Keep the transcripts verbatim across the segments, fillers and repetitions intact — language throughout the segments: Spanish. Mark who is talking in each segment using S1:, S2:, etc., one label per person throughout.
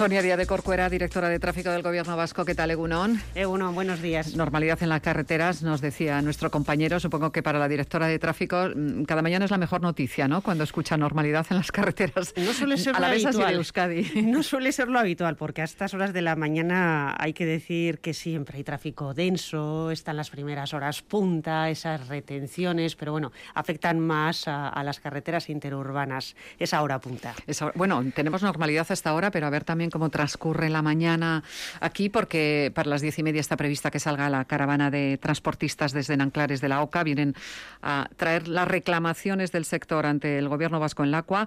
S1: Sonia Díaz de Corcuera, directora de Tráfico del Gobierno Vasco. ¿Qué tal, Egunon?
S2: Egunon, buenos días.
S1: Normalidad en las carreteras, nos decía nuestro compañero. Supongo que para la directora de Tráfico cada mañana es la mejor noticia, ¿no? Cuando escucha normalidad en las carreteras.
S2: No suele ser lo habitual. De Euskadi. No suele ser lo habitual, porque a estas horas de la mañana hay que decir que siempre hay tráfico denso, están las primeras horas punta, esas retenciones, pero bueno, afectan más a, a las carreteras interurbanas, esa hora punta.
S1: Esa, bueno, tenemos normalidad hasta ahora, pero a ver también cómo transcurre la mañana aquí, porque para las diez y media está prevista que salga la caravana de transportistas desde Nanclares de la Oca. Vienen a traer las reclamaciones del sector ante el Gobierno vasco en Lakua.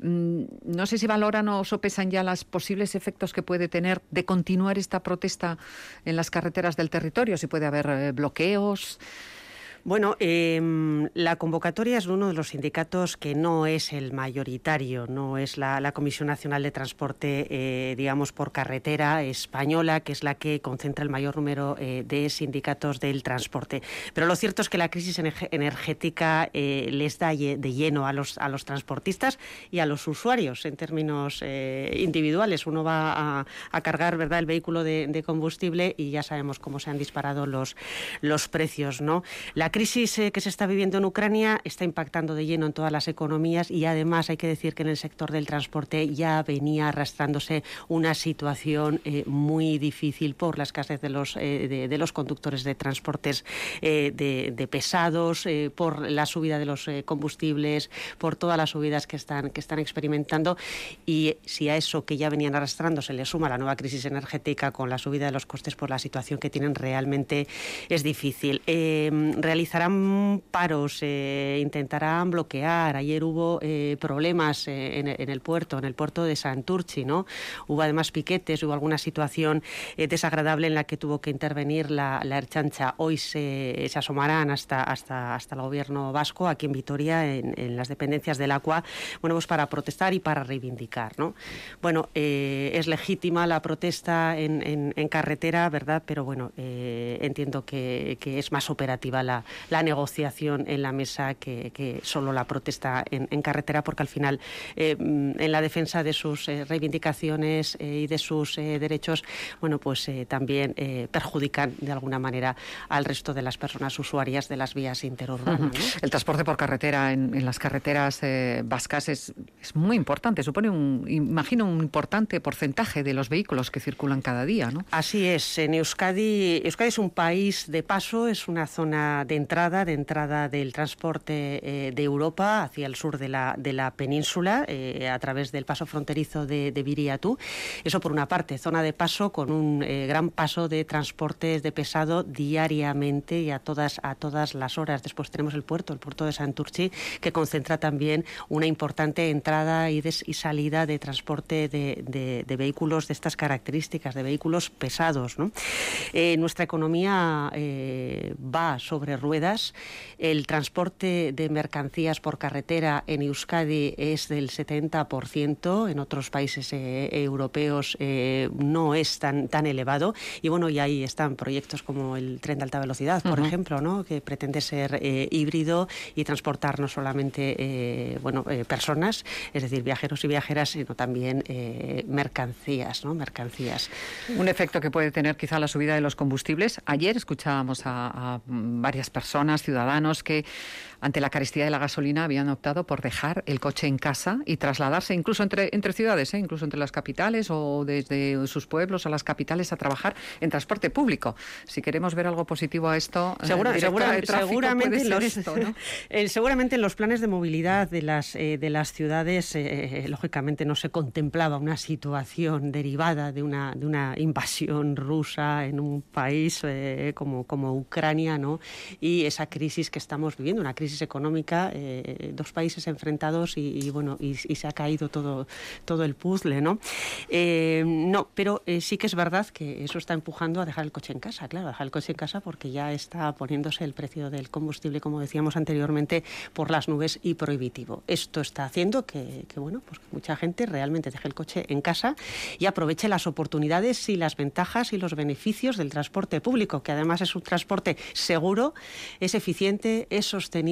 S1: No sé si valoran o sopesan ya los posibles efectos que puede tener de continuar esta protesta en las carreteras del territorio, si puede haber eh, bloqueos.
S2: Bueno, eh, la convocatoria es de uno de los sindicatos que no es el mayoritario, no es la, la Comisión Nacional de Transporte, eh, digamos, por carretera española, que es la que concentra el mayor número eh, de sindicatos del transporte. Pero lo cierto es que la crisis energética eh, les da de lleno a los, a los transportistas y a los usuarios en términos eh, individuales. Uno va a, a cargar, ¿verdad?, el vehículo de, de combustible y ya sabemos cómo se han disparado los, los precios, ¿no? La La crisis eh, que se está viviendo en Ucrania está impactando de lleno en todas las economías y además hay que decir que en el sector del transporte ya venía arrastrándose una situación eh, muy difícil por la escasez de los, eh, de, de los conductores de transportes eh, de, de pesados, eh, por la subida de los eh, combustibles, por todas las subidas que están, que están experimentando, y si a eso que ya venían arrastrando se le suma la nueva crisis energética con la subida de los costes, por la situación que tienen realmente es difícil. Eh, Realizarán paros, eh, intentarán bloquear. Ayer hubo eh, problemas eh, en, en el puerto, en el puerto de Santurtzi, ¿no? Hubo además piquetes, hubo alguna situación eh, desagradable en la que tuvo que intervenir la, la Ertzaintza. Hoy se, se asomarán hasta, hasta, hasta el Gobierno vasco, aquí en Vitoria, en, en las dependencias del Lakua, bueno, pues para protestar y para reivindicar, ¿no? Bueno, eh, es legítima la protesta en, en, en carretera, ¿verdad? Pero bueno, eh, entiendo que, que es más operativa la la negociación en la mesa que, que solo la protesta en, en carretera, porque al final eh, en la defensa de sus eh, reivindicaciones eh, y de sus eh, derechos, bueno, pues eh, también eh, perjudican de alguna manera al resto de las personas usuarias de las vías interurbanas, ¿no?
S1: El transporte por carretera en, en las carreteras eh, vascas es, es muy importante, supone un, imagino, un importante porcentaje de los vehículos que circulan cada día, ¿no?
S2: Así es. En Euskadi, Euskadi es un país de paso, es una zona de entrada, de entrada del transporte eh, de Europa hacia el sur de la, de la península, eh, a través del paso fronterizo de, de Biriatu. Eso por una parte, zona de paso con un eh, gran paso de transportes de pesado diariamente y a todas, a todas las horas. Después tenemos el puerto, el puerto de Santurtzi, que concentra también una importante entrada y, des, y salida de transporte de, de, de vehículos de estas características, de vehículos pesados, ¿no? Eh, nuestra economía eh, va sobre ruedas. El transporte de mercancías por carretera en Euskadi es del setenta por ciento, en otros países eh, europeos eh, no es tan, tan elevado, y bueno, y ahí están proyectos como el tren de alta velocidad, por uh-huh. ejemplo, ¿no?, que pretende ser eh, híbrido y transportar no solamente eh, bueno, eh, personas, es decir, viajeros y viajeras, sino también eh, mercancías, ¿no? Mercancías.
S1: Un efecto que puede tener quizá la subida de los combustibles. Ayer escuchábamos a, a varias personas, ciudadanos, que ante la carestía de la gasolina habían optado por dejar el coche en casa y trasladarse incluso entre, entre ciudades, ¿eh? incluso entre las capitales o desde sus pueblos a las capitales a trabajar en transporte público. Si queremos ver algo positivo a esto,
S2: Segura,
S1: eh,
S2: segura,
S1: de tráfico,
S2: seguramente, los,
S1: esto, ¿no?
S2: eh, seguramente en los planes de movilidad de las, eh, de las ciudades, eh, lógicamente no se contemplaba una situación derivada de una, de una invasión rusa en un país eh, como, como Ucrania, ¿no? Y esa crisis que estamos viviendo, una crisis económica, eh, dos países enfrentados y, y bueno, y, y se ha caído todo, todo el puzzle, ¿no? Eh, no, pero eh, sí que es verdad que eso está empujando a dejar el coche en casa, claro, dejar el coche en casa porque ya está poniéndose el precio del combustible, como decíamos anteriormente, por las nubes y prohibitivo. Esto está haciendo que, que bueno, pues que mucha gente realmente deje el coche en casa y aproveche las oportunidades y las ventajas y los beneficios del transporte público, que además es un transporte seguro, es eficiente, es sostenible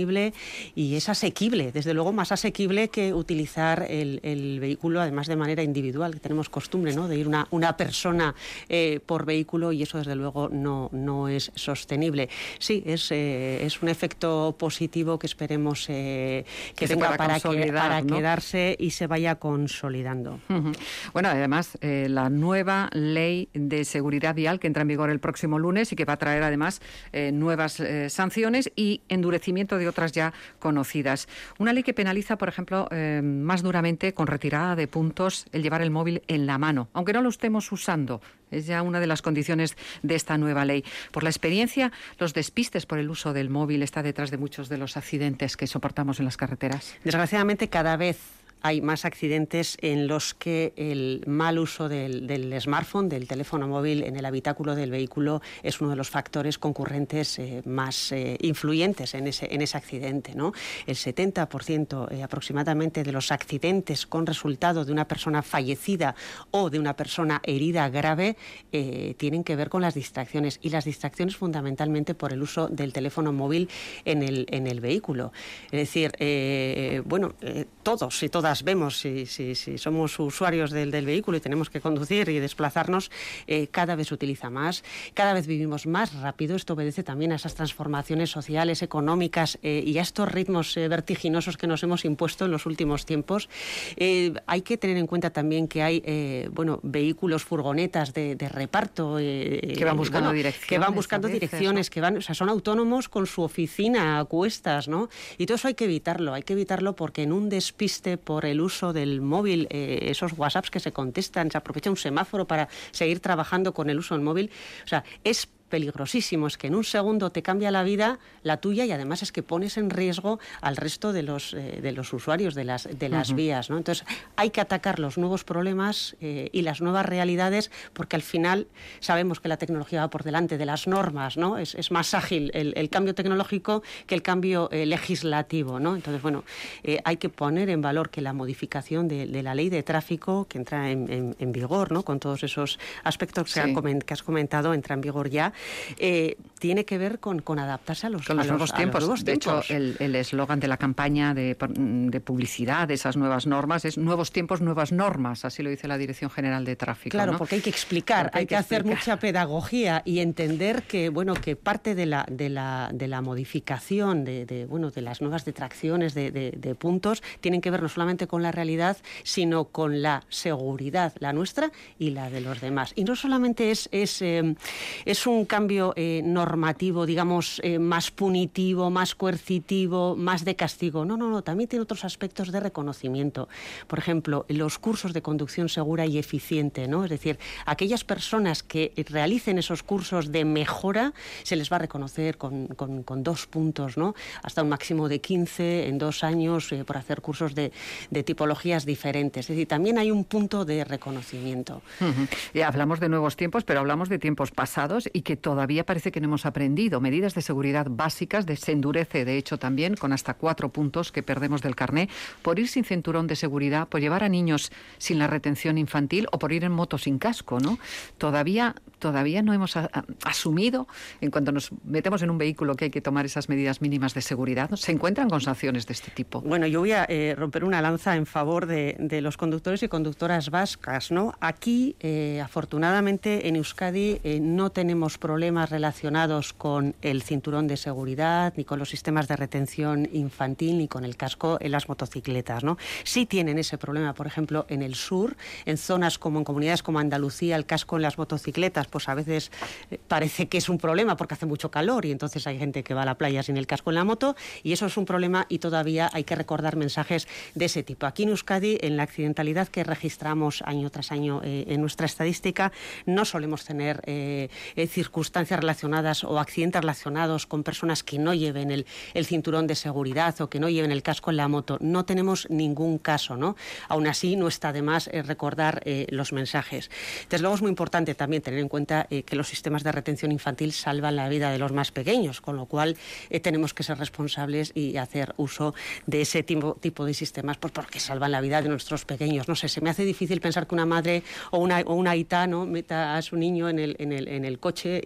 S2: sostenible y es asequible, desde luego más asequible que utilizar el, el vehículo, además de manera individual, que tenemos costumbre, ¿no?, de ir una, una persona eh, por vehículo, y eso desde luego no, no es sostenible. Sí, es, eh, es un efecto positivo que esperemos eh, que, que venga para, que, para ¿no? quedarse y se vaya consolidando.
S1: Uh-huh. Bueno, además, eh, la nueva ley de seguridad vial que entra en vigor el próximo lunes y que va a traer además eh, nuevas eh, sanciones y endurecimiento de otras ya conocidas. Una ley que penaliza, por ejemplo, eh, más duramente con retirada de puntos el llevar el móvil en la mano, aunque no lo estemos usando. Es ya una de las condiciones de esta nueva ley. Por la experiencia, los despistes por el uso del móvil está detrás de muchos de los accidentes que soportamos en las carreteras.
S2: Desgraciadamente, cada vez hay más accidentes en los que el mal uso del, del smartphone, del teléfono móvil en el habitáculo del vehículo es uno de los factores concurrentes eh, más eh, influyentes en ese, en ese accidente, ¿no? El setenta por ciento eh, aproximadamente de los accidentes con resultado de una persona fallecida o de una persona herida grave eh, tienen que ver con las distracciones, y las distracciones fundamentalmente por el uso del teléfono móvil en el, en el vehículo. Es decir, eh, bueno, eh, todos y todas vemos, si, si, si somos usuarios del, del vehículo y tenemos que conducir y desplazarnos, eh, cada vez se utiliza más, cada vez vivimos más rápido. Esto obedece también a esas transformaciones sociales, económicas eh, y a estos ritmos eh, vertiginosos que nos hemos impuesto en los últimos tiempos. Eh, hay que tener en cuenta también que hay eh, bueno, vehículos, furgonetas de, de reparto eh,
S1: que van buscando
S2: bueno,
S1: direcciones,
S2: que van buscando
S1: veces,
S2: direcciones, ¿no? que van, o sea, son autónomos con su oficina a cuestas, ¿no? Y todo eso hay que evitarlo, hay que evitarlo porque en un despiste por el uso del móvil, eh, esos WhatsApps que se contestan, se aprovecha un semáforo para seguir trabajando con el uso del móvil, o sea, es peligrosísimo, es que en un segundo te cambia la vida, la tuya, y además es que pones en riesgo al resto de los eh, de los usuarios de las de las uh-huh. vías, ¿no? Entonces hay que atacar los nuevos problemas eh, y las nuevas realidades, porque al final sabemos que la tecnología va por delante de las normas, ¿no? Es, es más ágil el, el cambio tecnológico que el cambio eh, legislativo, ¿no? Entonces, bueno, eh, hay que poner en valor que la modificación de, de la ley de tráfico que entra en, en, en vigor, ¿no? Con todos esos aspectos
S1: sí.
S2: que, coment, que has comentado, entra en vigor ya. Eh, tiene que ver con, con adaptarse a los,
S1: con los,
S2: a
S1: nuevos,
S2: los
S1: tiempos.
S2: A los nuevos
S1: de
S2: tiempos.
S1: hecho, el eslogan de la campaña de, de publicidad de esas nuevas normas es nuevos tiempos, nuevas normas, así lo dice la Dirección General de Tráfico.
S2: Claro,
S1: ¿no?
S2: porque hay que explicar, hay, hay que, que hacer mucha pedagogía y entender que, bueno, que parte de la, de la, de la modificación de, de, bueno, de las nuevas detracciones de, de, de puntos tienen que ver no solamente con la realidad, sino con la seguridad, la nuestra y la de los demás. Y no solamente es, es, eh, es un cambio eh, normativo, digamos, eh, más punitivo, más coercitivo, más de castigo. No, no, no, también tiene otros aspectos de reconocimiento. Por ejemplo, los cursos de conducción segura y eficiente, ¿no? Es decir, aquellas personas que realicen esos cursos de mejora se les va a reconocer con, con, con dos puntos, ¿no? Hasta un máximo de quince en dos años eh, por hacer cursos de, de tipologías diferentes. Es decir, también hay un punto de reconocimiento.
S1: Uh-huh. Ya hablamos de nuevos tiempos, pero hablamos de tiempos pasados y que todavía parece que no hemos aprendido. Medidas de seguridad básicas, de, se endurece de hecho también con hasta cuatro puntos que perdemos del carné por ir sin cinturón de seguridad, por llevar a niños sin la retención infantil o por ir en moto sin casco, ¿no? Todavía, todavía no hemos a, a, asumido, en cuanto nos metemos en un vehículo, que hay que tomar esas medidas mínimas de seguridad. ¿Se encuentran con sanciones de este tipo?
S2: Bueno, yo voy a eh, romper una lanza en favor de, de los conductores y conductoras vascas, ¿no? Aquí, eh, afortunadamente, en Euskadi eh, no tenemos problemas relacionados con el cinturón de seguridad, ni con los sistemas de retención infantil, ni con el casco en las motocicletas, ¿no? Sí tienen ese problema, por ejemplo, en el sur, en zonas como en comunidades como Andalucía, el casco en las motocicletas, pues a veces eh, parece que es un problema porque hace mucho calor y entonces hay gente que va a la playa sin el casco en la moto, y eso es un problema, y todavía hay que recordar mensajes de ese tipo. Aquí en Euskadi, en la accidentalidad que registramos año tras año eh, en nuestra estadística, no solemos tener eh, eh, circunstancias relacionadas o accidentes relacionados con personas que no lleven el, el cinturón de seguridad o que no lleven el casco en la moto. No tenemos ningún caso, ¿no? Aún así, no está de más eh, recordar eh, los mensajes. Desde luego es muy importante también tener en cuenta eh, que los sistemas de retención infantil salvan la vida de los más pequeños, con lo cual eh, tenemos que ser responsables y hacer uso de ese tipo, tipo de sistemas, pues porque salvan la vida de nuestros pequeños. No sé, se me hace difícil pensar que una madre o una, o una aita, ¿no?, meta a su niño en el, en el, en el coche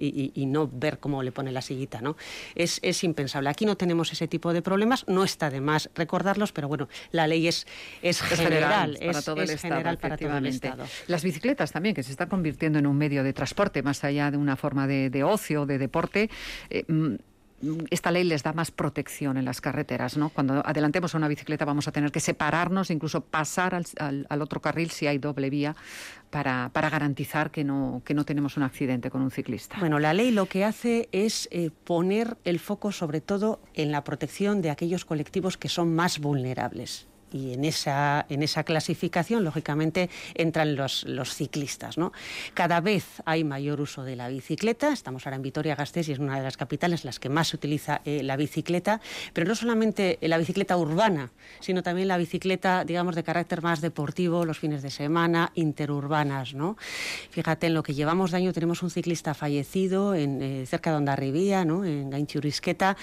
S2: y, y no ver cómo le pone la sillita, ¿no? Es, es impensable. Aquí no tenemos ese tipo de problemas, no está de más recordarlos, pero bueno, la ley es, es, es general,
S1: general, para
S2: es,
S1: todo el
S2: es
S1: Estado,
S2: general para todo el Estado.
S1: Las bicicletas también, que se están convirtiendo en un medio de transporte, más allá de una forma de, de ocio, de deporte. Eh, esta ley les da más protección en las carreteras, ¿no? Cuando adelantemos a una bicicleta vamos a tener que separarnos, incluso pasar al, al, al otro carril si hay doble vía, para, para garantizar que no, que no tenemos un accidente con un ciclista.
S2: Bueno, la ley lo que hace es eh, poner el foco sobre todo en la protección de aquellos colectivos que son más vulnerables. Y en esa, en esa clasificación, lógicamente, entran los, los ciclistas, ¿no? Cada vez hay mayor uso de la bicicleta. Estamos ahora en Vitoria-Gasteiz y es una de las capitales en las que más se utiliza eh, la bicicleta, pero no solamente la bicicleta urbana, sino también la bicicleta, digamos, de carácter más deportivo, los fines de semana, interurbanas, ¿no? Fíjate, en lo que llevamos de año tenemos un ciclista fallecido en, eh, cerca de Hondarribía, ¿no? En Gaintxurizketa,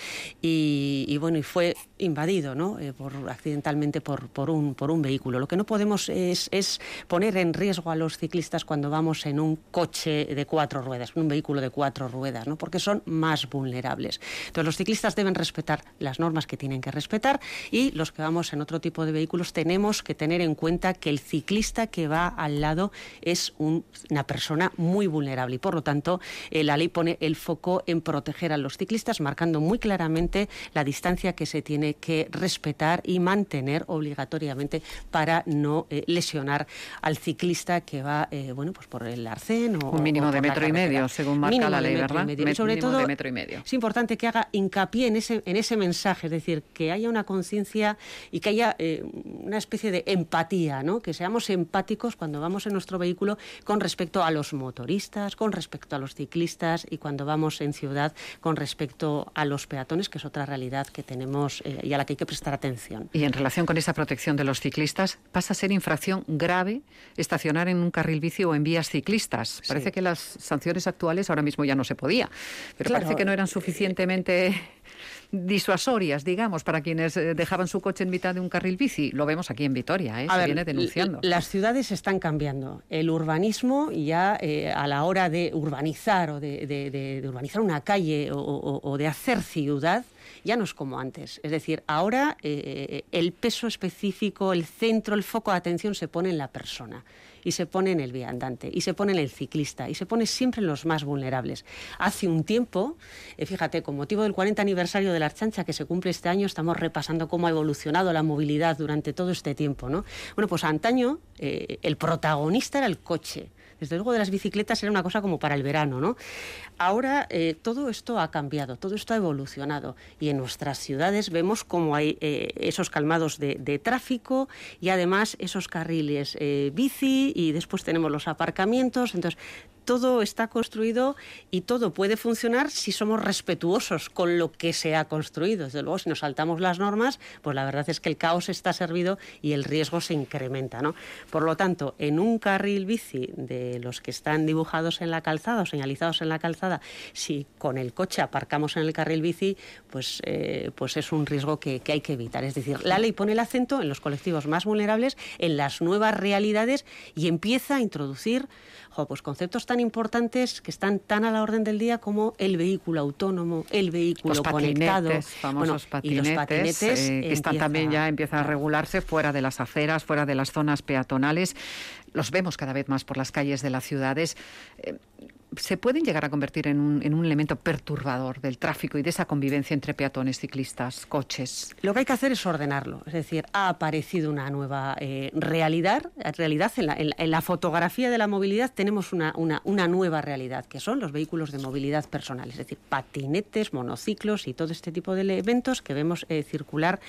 S2: y, y bueno, y fue invadido, ¿no? Eh, por, accidentalmente por Por un, por un vehículo. Lo que no podemos es, es poner en riesgo a los ciclistas cuando vamos en un coche de cuatro ruedas, un vehículo de cuatro ruedas, ¿no? Porque son más vulnerables. Entonces los ciclistas deben respetar las normas que tienen que respetar, y los que vamos en otro tipo de vehículos tenemos que tener en cuenta que el ciclista que va al lado es un, una persona muy vulnerable, y por lo tanto eh, la ley pone el foco en proteger a los ciclistas, marcando muy claramente la distancia que se tiene que respetar y mantener obligatoriamente obligatoriamente para no eh, lesionar al ciclista que va eh, bueno, pues por el arcén o
S1: un mínimo
S2: o
S1: de metro y medio, según marca mínimo la ley, ¿verdad?
S2: Y, y sobre todo
S1: de metro y medio.
S2: Es importante que haga hincapié en ese, en ese mensaje, es decir, que haya una conciencia y que haya eh, una especie de empatía, ¿no? Que seamos empáticos cuando vamos en nuestro vehículo con respecto a los motoristas, con respecto a los ciclistas, y cuando vamos en ciudad con respecto a los peatones, que es otra realidad que tenemos eh, y a la que hay que prestar atención.
S1: Y en relación con esa protección de los ciclistas, pasa a ser infracción grave estacionar en un carril bici o en vías ciclistas. Parece sí. que las sanciones actuales ahora mismo ya no se podía, pero claro, parece que no eran suficientemente disuasorias, digamos, para quienes dejaban su coche en mitad de un carril bici. Lo vemos aquí en Vitoria, ¿eh? Se
S2: ver,
S1: viene denunciando.
S2: Las ciudades están cambiando. El urbanismo ya eh, a la hora de urbanizar o de, de, de, de urbanizar una calle o, o, o de hacer ciudad, ya no es como antes. Es decir, ahora eh, el peso específico, el centro, el foco de atención se pone en la persona, y se pone en el viandante, y se pone en el ciclista, y se pone siempre en los más vulnerables. Hace un tiempo, eh, fíjate, con motivo del cuarenta aniversario de la Ertzaintza que se cumple este año, estamos repasando cómo ha evolucionado la movilidad durante todo este tiempo, ¿no? Bueno, pues antaño eh, el protagonista era el coche. Desde luego de las bicicletas era una cosa como para el verano, ¿no? Ahora eh, todo esto ha cambiado, todo esto ha evolucionado, y en nuestras ciudades vemos cómo hay eh, esos calmados de, de tráfico, y además esos carriles eh, bici, y después tenemos los aparcamientos. Entonces todo está construido y todo puede funcionar si somos respetuosos con lo que se ha construido. Desde luego, si nos saltamos las normas, pues la verdad es que el caos está servido y el riesgo se incrementa, ¿no? Por lo tanto, en un carril bici de los que están dibujados en la calzada o señalizados en la calzada, si con el coche aparcamos en el carril bici, pues, eh, pues es un riesgo que, que hay que evitar. Es decir, la ley pone el acento en los colectivos más vulnerables, en las nuevas realidades, y empieza a introducir jo, pues conceptos tan importantes que están tan a la orden del día como el vehículo autónomo, el vehículo
S1: los
S2: conectado,
S1: patinetes, famosos
S2: bueno,
S1: patinetes,
S2: y los patinetes
S1: eh, que están también ya empiezan a regularse fuera de las aceras, fuera de las zonas peatonales. Los vemos cada vez más por las calles de las ciudades. Eh, se pueden llegar a convertir en un, en un elemento perturbador del tráfico y de esa convivencia entre peatones, ciclistas, coches.
S2: Lo que hay que hacer es ordenarlo. Es decir, ha aparecido una nueva eh, realidad. realidad en, la, en, en la fotografía de la movilidad tenemos una, una, una nueva realidad, que son los vehículos de movilidad personal. Es decir, patinetes, monociclos y todo este tipo de eventos que vemos eh, circular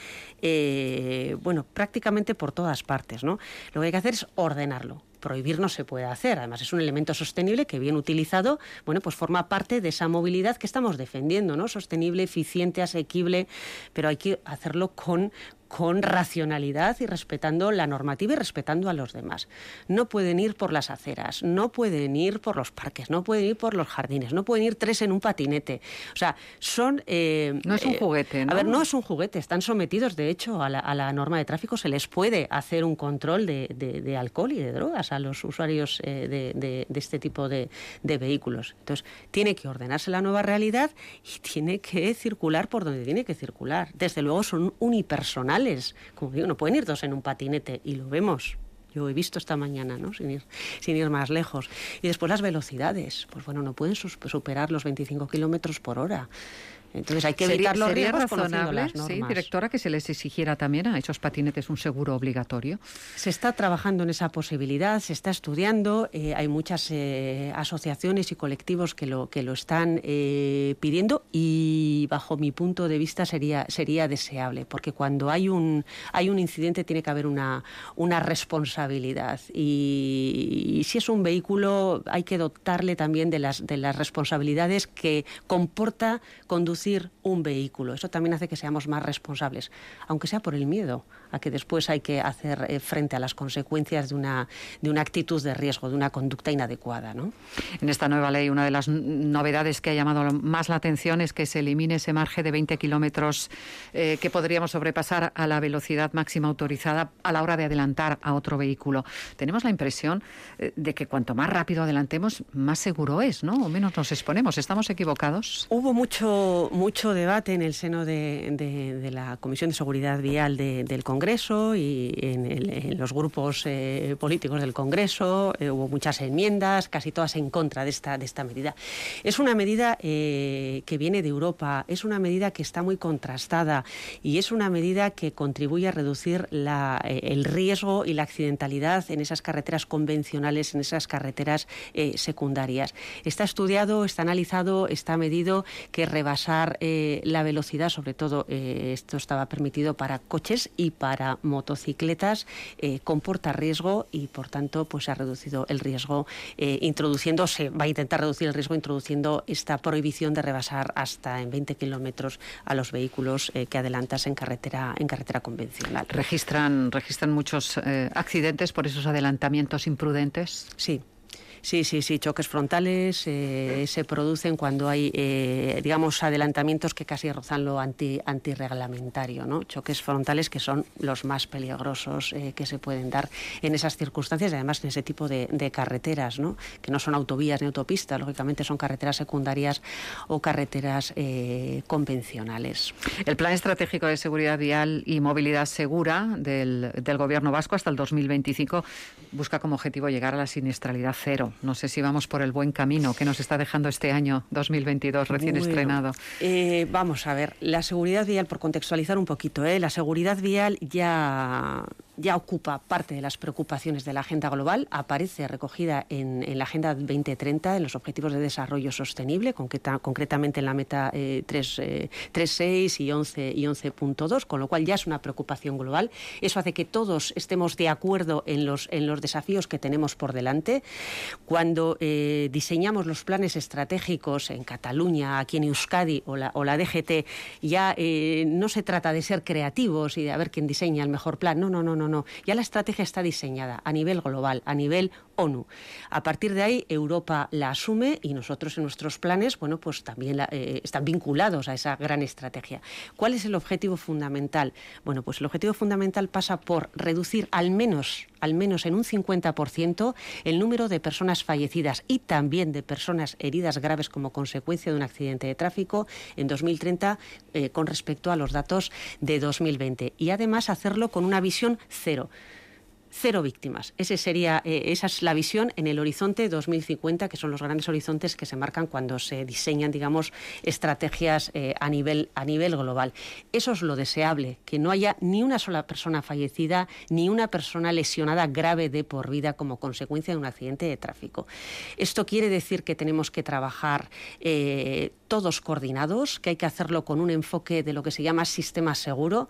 S2: eh, bueno, prácticamente por todas partes, ¿no? Lo que hay que hacer es ordenarlo. Prohibir no se puede hacer. Además, es un elemento sostenible que, bien utilizado, bueno, pues forma parte de esa movilidad que estamos defendiendo, ¿no? Sostenible, eficiente, asequible, pero hay que hacerlo con con racionalidad y respetando la normativa y respetando a los demás. No pueden ir por las aceras, no pueden ir por los parques, no pueden ir por los jardines, no pueden ir tres en un patinete. O sea, son...
S1: Eh, no es un juguete, ¿no?
S2: A ver, no es un juguete, están sometidos, de hecho, a la, a la norma de tráfico. Se les puede hacer un control de, de, de alcohol y de drogas a los usuarios eh, de, de, de este tipo de, de vehículos. Entonces, tiene que ordenarse la nueva realidad y tiene que circular por donde tiene que circular. Desde luego son unipersonales. Como digo, no pueden ir dos en un patinete y lo vemos. Yo he visto esta mañana, ¿no? Sin ir, sin ir más lejos. Y después las velocidades. Pues bueno, no pueden superar los veinticinco kilómetros por hora. Entonces hay que evitar los riesgos conociendo las normas.
S1: Sí, directora, que se les exigiera también a esos patinetes un seguro obligatorio.
S2: Se está trabajando en esa posibilidad, se está estudiando, eh, hay muchas eh, asociaciones y colectivos que lo que lo están eh, pidiendo y bajo mi punto de vista sería sería deseable, porque cuando hay un hay un incidente tiene que haber una una responsabilidad y, y si es un vehículo hay que dotarle también de las de las responsabilidades que comporta conducir un vehículo. Eso también hace que seamos más responsables, aunque sea por el miedo a que después hay que hacer eh, frente a las consecuencias de una, de una actitud de riesgo, de una conducta inadecuada, ¿no?
S1: En esta nueva ley, una de las novedades que ha llamado más la atención es que se elimine ese margen de veinte kilómetros eh, que podríamos sobrepasar a la velocidad máxima autorizada a la hora de adelantar a otro vehículo. Tenemos la impresión eh, de que cuanto más rápido adelantemos, más seguro es, ¿no? O menos nos exponemos. ¿Estamos equivocados?
S2: Hubo mucho mucho debate en el seno de, de, de la Comisión de Seguridad Vial de, del Congreso y en, el, en los grupos eh, políticos del Congreso. Eh, hubo muchas enmiendas, casi todas en contra de esta, de esta medida. Es una medida eh, que viene de Europa, es una medida que está muy contrastada y es una medida que contribuye a reducir la, eh, el riesgo y la accidentalidad en esas carreteras convencionales, en esas carreteras eh, secundarias. Está estudiado, está analizado, está medido que rebasar Eh, la velocidad, sobre todo eh, esto estaba permitido para coches y para motocicletas, eh, comporta riesgo y por tanto pues se ha reducido el riesgo eh, introduciendo, se va a intentar reducir el riesgo introduciendo esta prohibición de rebasar hasta en veinte kilómetros a los vehículos eh, que adelantas en carretera en carretera convencional.
S1: ¿Registran, registran muchos eh, accidentes por esos adelantamientos imprudentes?
S2: Sí. Sí, sí, sí, choques frontales eh, se producen cuando hay, eh, digamos, adelantamientos que casi rozan lo anti, antirreglamentario, ¿no? Choques frontales que son los más peligrosos eh, que se pueden dar en esas circunstancias y además en ese tipo de, de carreteras, ¿no? Que no son autovías ni autopistas, lógicamente son carreteras secundarias o carreteras eh, convencionales.
S1: El Plan Estratégico de Seguridad Vial y Movilidad Segura del, del Gobierno vasco hasta el dos mil veinticinco busca como objetivo llegar a la siniestralidad cero. No sé si vamos por el buen camino que nos está dejando este año dos mil veintidós recién bueno, estrenado.
S2: Eh, vamos a ver, la seguridad vial, por contextualizar un poquito, ¿eh? la seguridad vial ya... ya ocupa parte de las preocupaciones de la agenda global, aparece recogida en, en la Agenda veinte treinta, en los Objetivos de Desarrollo Sostenible, concreta, concretamente en la meta eh, tres punto seis y once punto dos, con lo cual ya es una preocupación global. Eso hace que todos estemos de acuerdo en los, en los desafíos que tenemos por delante. Cuando eh, diseñamos los planes estratégicos en Cataluña, aquí en Euskadi o la, o la D G T, ya eh, no se trata de ser creativos y de a ver quién diseña el mejor plan. No, no, no, no. No, ya la estrategia está diseñada a nivel global, a nivel ONU. A partir de ahí, Europa la asume y nosotros en nuestros planes, bueno, pues también la, eh, están vinculados a esa gran estrategia. ¿Cuál es el objetivo fundamental? Bueno, pues el objetivo fundamental pasa por reducir al menos, al menos en un cincuenta por ciento el número de personas fallecidas y también de personas heridas graves como consecuencia de un accidente de tráfico en dos mil treinta eh, con respecto a los datos de dos mil veinte. Y además hacerlo con una visión cero. Cero víctimas. Ese sería, eh, esa es la visión en el horizonte dos mil cincuenta, que son los grandes horizontes que se marcan cuando se diseñan, digamos, estrategias eh, a nivel, a nivel global. Eso es lo deseable, que no haya ni una sola persona fallecida, ni una persona lesionada grave de por vida como consecuencia de un accidente de tráfico. Esto quiere decir que tenemos que trabajar eh, todos coordinados, que hay que hacerlo con un enfoque de lo que se llama sistema seguro.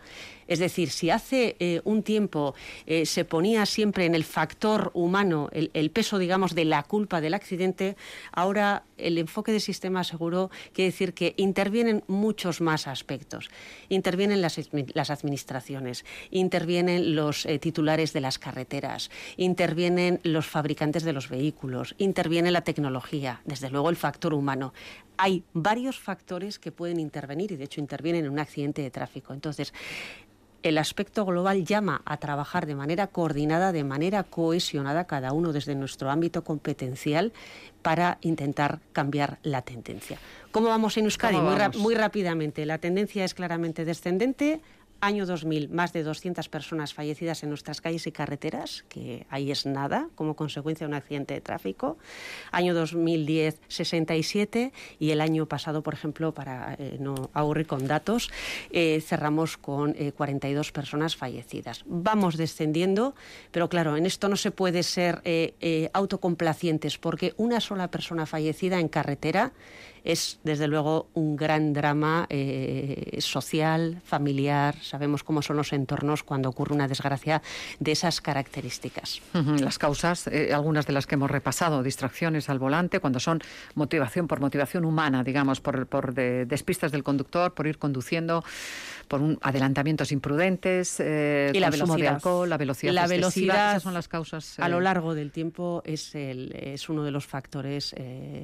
S2: Es decir, si hace eh, un tiempo eh, se ponía siempre en el factor humano el, el peso, digamos, de la culpa del accidente, ahora el enfoque de sistema seguro quiere decir que intervienen muchos más aspectos. Intervienen las, las administraciones, intervienen los eh, titulares de las carreteras, intervienen los fabricantes de los vehículos, interviene la tecnología, desde luego el factor humano. Hay varios factores que pueden intervenir y de hecho intervienen en un accidente de tráfico. Entonces, el aspecto global llama a trabajar de manera coordinada, de manera cohesionada, cada uno desde nuestro ámbito competencial, para intentar cambiar la tendencia. ¿Cómo vamos en Euskadi? Muy, ra- muy rápidamente. La tendencia es claramente descendente. Año dos mil, más de doscientas personas fallecidas en nuestras calles y carreteras, que ahí es nada, como consecuencia de un accidente de tráfico. Año dos mil diez, sesenta y siete, y el año pasado, por ejemplo, para eh, no aburrir con datos, eh, cerramos con eh, cuarenta y dos personas fallecidas. Vamos descendiendo, pero claro, en esto no se puede ser eh, eh, autocomplacientes, porque una sola persona fallecida en carretera es, desde luego, un gran drama eh, social, familiar. Sabemos cómo son los entornos cuando ocurre una desgracia de esas características.
S1: Uh-huh. Las causas, eh, algunas de las que hemos repasado, distracciones al volante, cuando son motivación por motivación humana, digamos, por, por de, despistas del conductor, por ir conduciendo, por un, adelantamientos imprudentes, eh,
S2: y la
S1: consumo
S2: velocidad.
S1: de alcohol, la velocidad
S2: la
S1: excesiva.
S2: Velocidad,
S1: esas son las causas. Eh...
S2: A lo largo del tiempo es, el, es uno de los factores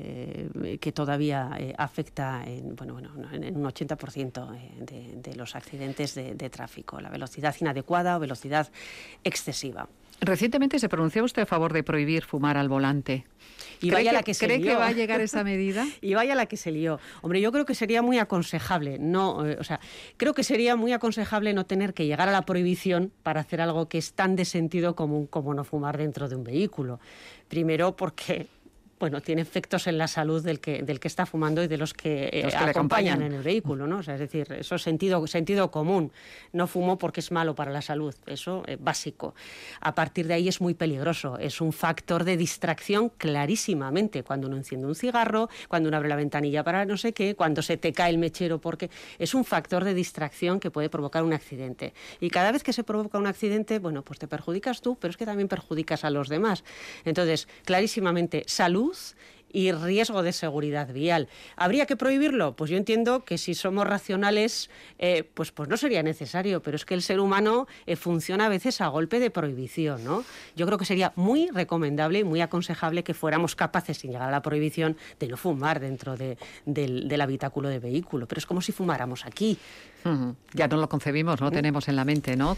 S2: eh, que todavía eh, afecta en, bueno, bueno, en un ochenta por ciento de, de los accidentes de, de tráfico. La velocidad inadecuada o velocidad excesiva.
S1: Recientemente se pronunció usted a favor de prohibir fumar al volante.
S2: Y vaya la que se
S1: ¿Cree
S2: lió?
S1: que va a llegar esa medida?
S2: Y vaya la que se lió. Hombre, yo creo que sería muy aconsejable, no, eh, o sea, creo que sería muy aconsejable no tener que llegar a la prohibición para hacer algo que es tan de sentido común como no fumar dentro de un vehículo. Primero porque, bueno, tiene efectos en la salud del que, del que está fumando y de los que, eh,
S1: los que
S2: acompañan,
S1: acompañan
S2: en el vehículo, ¿no? O sea, es decir, eso es sentido, sentido común. No fumo porque es malo para la salud, eso es básico. A partir de ahí es muy peligroso, es un factor de distracción clarísimamente. Cuando uno enciende un cigarro, cuando uno abre la ventanilla para no sé qué, cuando se te cae el mechero, porque es un factor de distracción que puede provocar un accidente. Y cada vez que se provoca un accidente, bueno, pues te perjudicas tú, pero es que también perjudicas a los demás. Entonces, clarísimamente, salud y riesgo de seguridad vial. ¿Habría que prohibirlo? Pues yo entiendo que si somos racionales, eh, pues, pues no sería necesario, pero es que el ser humano eh, funciona a veces a golpe de prohibición, ¿no? Yo creo que sería muy recomendable y muy aconsejable que fuéramos capaces, sin llegar a la prohibición, de no fumar dentro de, del, del habitáculo de vehículo, pero es como si fumáramos aquí.
S1: Uh-huh. Ya no lo concebimos, no ¿Mm? Tenemos en la mente, ¿no?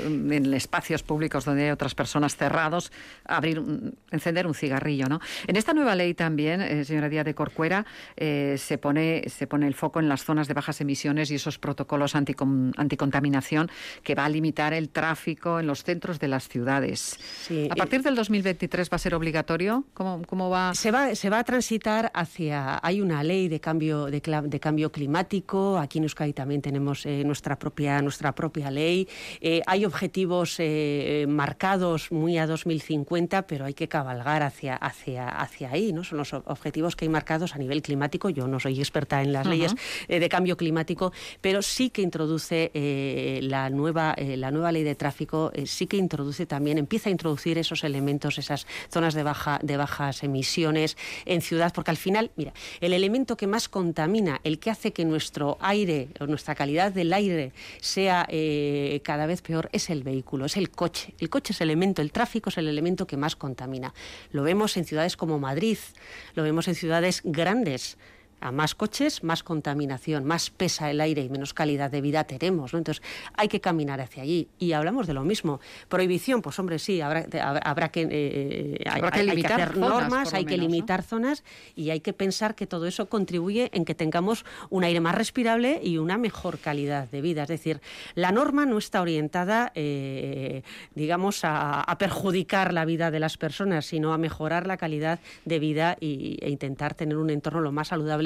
S1: En espacios públicos donde hay otras personas cerrados, abrir, encender un cigarrillo, ¿no? En esta nueva ley también, eh, señora Díaz de Corcuera, eh, se pone se pone el foco en las zonas de bajas emisiones y esos protocolos anticon, anticontaminación que va a limitar el tráfico en los centros de las ciudades.
S2: Sí,
S1: a partir del dos mil veintitrés va a ser obligatorio. ¿Cómo, cómo va?
S2: Se va se va a transitar hacia, hay una ley de cambio de, de cambio climático. Aquí en Euskadi también tenemos eh, nuestra propia nuestra propia ley. Eh, hay objetivos eh, marcados muy a dos mil cincuenta, pero hay que cabalgar hacia hacia hacia ahí, ¿no? Son los objetivos que hay marcados a nivel climático. Yo no soy experta en las uh-huh. leyes eh, de cambio climático, pero sí que introduce eh, la nueva eh, la nueva ley de tráfico, eh, sí que introduce también, empieza a introducir esos elementos, esas zonas de baja de bajas emisiones en ciudad, porque al final, mira, el elemento que más contamina, el que hace que nuestro aire o nuestra calidad del aire sea eh, cada vez peor, es el vehículo, es el coche. El coche es el elemento, el tráfico es el elemento que más contamina. Lo vemos en ciudades como Madrid, lo vemos en ciudades grandes. A más coches, más contaminación, más pesa el aire y menos calidad de vida tenemos, ¿no? Entonces, hay que caminar hacia allí. Y hablamos de lo mismo. Prohibición, pues hombre, sí, habrá, habrá, habrá, que, eh,
S1: habrá
S2: hay,
S1: que
S2: hay que hacer
S1: zonas,
S2: normas, hay
S1: menos,
S2: que limitar
S1: ¿no?
S2: zonas y hay que pensar que todo eso contribuye en que tengamos un aire más respirable y una mejor calidad de vida. Es decir, la norma no está orientada, eh, digamos, a, a perjudicar la vida de las personas, sino a mejorar la calidad de vida y, e intentar tener un entorno lo más saludable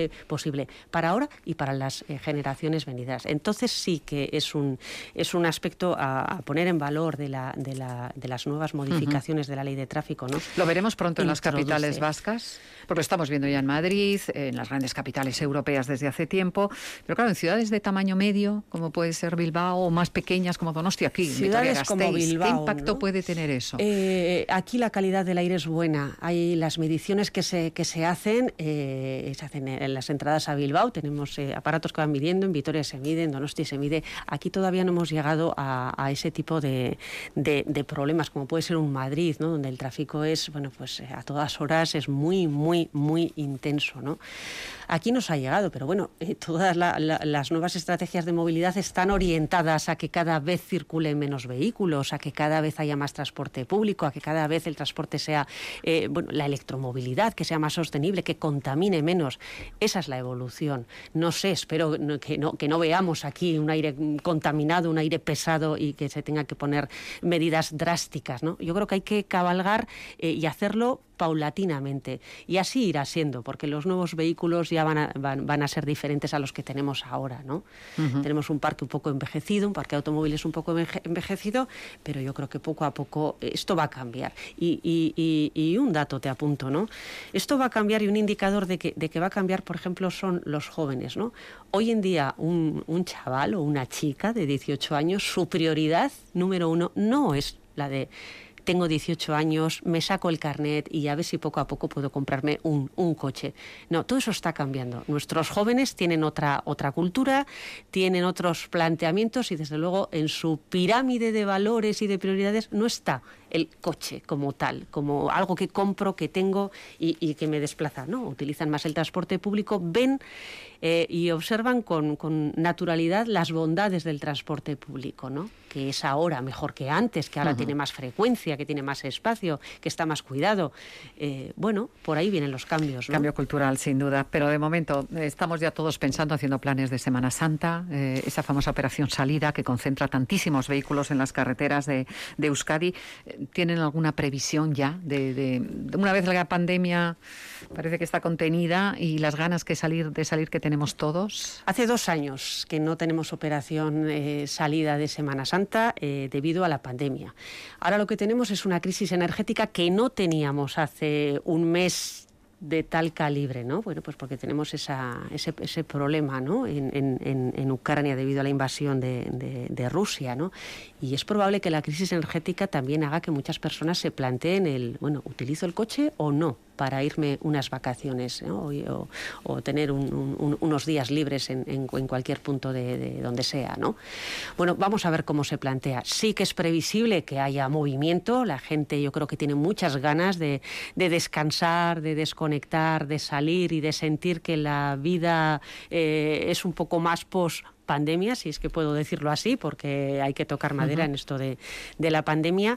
S2: sustentable posible para ahora y para las eh, generaciones venideras. Entonces sí que es un es un aspecto a, a poner en valor de la de la de las nuevas modificaciones uh-huh. de la ley de tráfico, ¿no?
S1: Lo veremos pronto en las capitales vascas, porque lo estamos viendo ya en Madrid, en las grandes capitales europeas desde hace tiempo, pero claro, en ciudades de tamaño medio, como puede ser Bilbao, o más pequeñas como Donostia, aquí,
S2: ciudades como Bilbao,
S1: ¿qué impacto
S2: ¿no?
S1: puede tener eso?
S2: Eh, aquí la calidad del aire es buena. Hay las mediciones que se que se hacen, eh, se hacen en las entradas a Bilbao, tenemos eh, aparatos que van midiendo, en Vitoria se mide, en Donostia se mide. Aquí todavía no hemos llegado a, a ese tipo de, de, de problemas, como puede ser un Madrid, ¿no? Donde el tráfico es, bueno, pues a todas horas es muy, muy, muy intenso, ¿no? Aquí nos ha llegado, pero bueno, eh, todas la, la, las nuevas estrategias de movilidad están orientadas a que cada vez circulen menos vehículos, a que cada vez haya más transporte público, a que cada vez el transporte sea, eh, bueno, la electromovilidad, que sea más sostenible, que contamine menos. Esa es la evolución. No sé, espero que no, que no veamos aquí un aire contaminado, un aire pesado y que se tenga que poner medidas drásticas, ¿no? Yo creo que hay que cabalgar eh, y hacerlo paulatinamente, y así irá siendo, porque los nuevos vehículos ya van a, van, van a ser diferentes a los que tenemos ahora, ¿no? Uh-huh. Tenemos un parque un poco envejecido, un parque de automóviles un poco envejecido, pero yo creo que poco a poco esto va a cambiar. Y, y, y, y un dato te apunto, ¿no? Esto va a cambiar, y un indicador de que, de que va a cambiar, por ejemplo, son los jóvenes, ¿no? Hoy en día un, un chaval o una chica de dieciocho años, su prioridad número uno no es la de tengo dieciocho años, me saco el carnet y a ver si poco a poco puedo comprarme un, un coche. No, todo eso está cambiando. Nuestros jóvenes tienen otra, otra cultura, tienen otros planteamientos y desde luego en su pirámide de valores y de prioridades no está el coche como tal, como algo que compro, que tengo y, y que me desplaza. No, utilizan más el transporte público, ven eh, y observan con, con naturalidad las bondades del transporte público, ¿no? Que es ahora mejor que antes, que ahora uh-huh. tiene más frecuencia, que tiene más espacio, que está más cuidado. Eh, bueno, por ahí vienen los cambios, ¿no?
S1: Cambio cultural, sin duda. Pero de momento eh, estamos ya todos pensando, haciendo planes de Semana Santa, eh, esa famosa operación Salida que concentra tantísimos vehículos en las carreteras de, de Euskadi. ¿Tienen alguna previsión ya de, de, de una vez la pandemia parece que está contenida y las ganas que salir de salir que tenemos todos?
S2: Hace dos años que no tenemos operación eh, Salida de Semana Santa eh, debido a la pandemia. Ahora lo que tenemos es una crisis energética que no teníamos hace un mes de tal calibre, ¿no? Bueno, pues porque tenemos esa, ese, ese problema, ¿no? En, en, en Ucrania debido a la invasión de, de, de Rusia, ¿no? Y es probable que la crisis energética también haga que muchas personas se planteen el, bueno, ¿utilizo el coche o no para irme unas vacaciones, ¿no? o, o, o tener un, un, unos días libres en, en, en cualquier punto de, de donde sea, ¿no? Bueno, vamos a ver cómo se plantea. Sí que es previsible que haya movimiento. La gente, yo creo que tiene muchas ganas de, de descansar, de desconectar, de salir y de sentir que la vida eh, es un poco más post pandemia, si es que puedo decirlo así, porque hay que tocar madera uh-huh. en esto de, de la pandemia.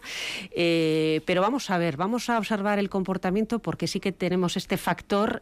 S2: Eh, pero vamos a ver, vamos a observar el comportamiento, porque sí que tenemos este factor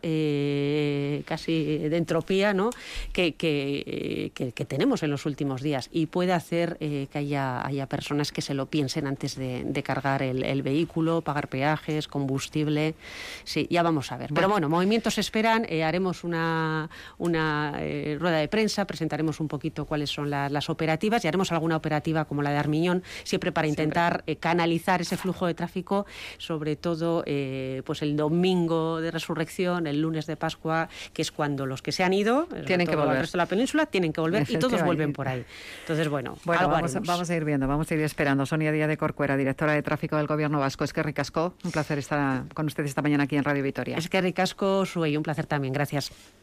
S2: eh, casi de entropía, ¿no? que, que, que, que tenemos en los últimos días, y puede hacer eh, que haya, haya personas que se lo piensen antes de, de cargar el, el vehículo, pagar peajes, combustible. Sí, ya vamos a ver. Pero bueno, movimientos se esperan, eh, haremos una, una eh, rueda de prensa, presentaremos un poquito cuáles son la, las operativas, y haremos alguna operativa como la de Armiñón, siempre para intentar eh, canalizar ese flujo de tráfico, sobre todo eh, pues el domingo de Resurrección, el lunes de Pascua, que es cuando los que se han ido,
S1: tienen que volver.
S2: El resto de la península tienen que volver, y todos vuelven por ahí. Entonces, bueno,
S1: bueno
S2: algo
S1: vamos, vamos a ir viendo, vamos a ir esperando. Sonia Díaz de Corcuera, directora de Tráfico del Gobierno Vasco. Es que ricasco, un placer estar con ustedes esta mañana aquí en Radio Vitoria.
S2: Es que ricasco, Suey, un placer también, gracias.